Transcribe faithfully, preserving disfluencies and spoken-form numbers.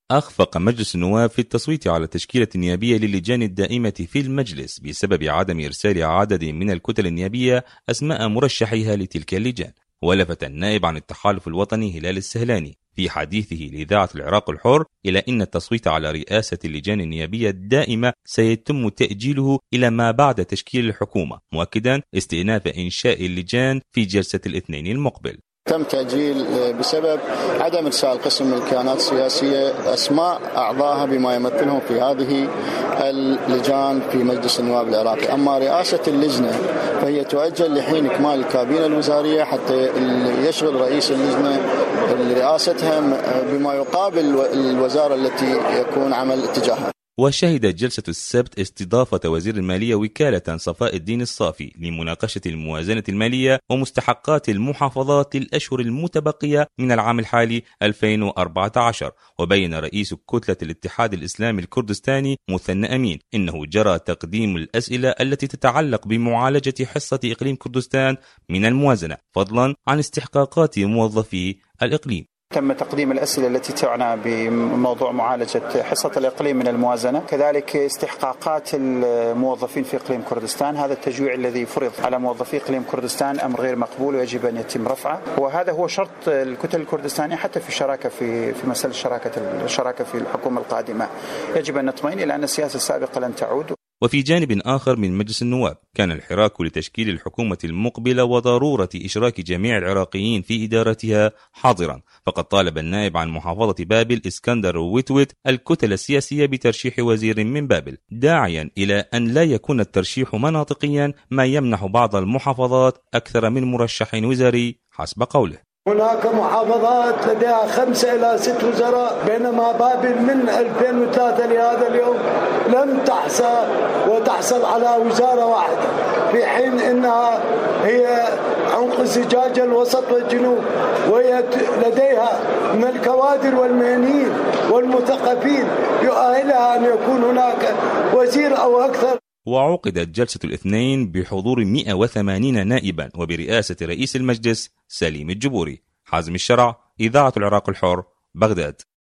أخفق مجلس النواب في التصويت على التشكيلة النيابية للجان الدائمة في المجلس بسبب عدم إرسال عدد من الكتل النيابية أسماء مرشحيها لتلك اللجان. ولفت النائب عن التحالف الوطني هلال السهلاني في حديثه لإذاعة العراق الحر إلى أن التصويت على رئاسة اللجان النيابية الدائمة سيتم تأجيله إلى ما بعد تشكيل الحكومة، مؤكدا استئناف إنشاء اللجان في جلسة الاثنين المقبل. تم تأجيل بسبب عدم إرسال قسم من الكيانات السياسية أسماء أعضائها بما يمثلهم في هذه اللجان في مجلس النواب العراقي. أما رئاسة اللجنة فهي تؤجل لحين إكمال الكابينة الوزارية حتى يشغل رئيس اللجنة رئاستها بما يقابل الوزارة التي يكون عمل اتجاهها. وشهدت جلسة السبت استضافة وزير المالية وكالة صفاء الدين الصافي لمناقشة الموازنة المالية ومستحقات المحافظات للأشهر المتبقية من العام الحالي ألفين وأربعة عشر. وبين رئيس كتلة الاتحاد الإسلامي الكردستاني مثنى أمين إنه جرى تقديم الأسئلة التي تتعلق بمعالجة حصة إقليم كردستان من الموازنة فضلا عن استحقاقات موظفي الإقليم. تم تقديم الأسئلة التي تعنى بموضوع معالجة حصة الإقليم من الموازنة، كذلك استحقاقات الموظفين في إقليم كردستان. هذا التجويع الذي فرض على موظفي إقليم كردستان أمر غير مقبول ويجب أن يتم رفعه، وهذا هو شرط الكتل الكردستانية حتى في الشراكة في في مسألة الشراكة الشراكة في الحكومة القادمة. يجب أن نطمئن إلى أن السياسة السابقة لن تعود. وفي جانب آخر من مجلس النواب كان الحراك لتشكيل الحكومة المقبلة وضرورة إشراك جميع العراقيين في إدارتها حاضرا، فقد طالب النائب عن محافظة بابل اسكندر ويتويت الكتل السياسية بترشيح وزير من بابل، داعيا إلى أن لا يكون الترشيح مناطقيا ما يمنح بعض المحافظات أكثر من مرشح وزاري حسب قوله. هناك محافظات لديها خمسة إلى ست وزراء، بينما بابل من ألفين وثلاثة لهذا اليوم لم تحصل وتحصل على وزارة واحدة، في حين أنها هي عنق زجاج الوسط والجنوب، وهي لديها من الكوادر والمهنيين والمثقفين يؤهلها أن يكون هناك وزير أو أكثر. وعقدت جلسة الاثنين بحضور مئة وثمانين نائبا وبرئاسة رئيس المجلس سليم الجبوري. حازم الشرع، إذاعة العراق الحر، بغداد.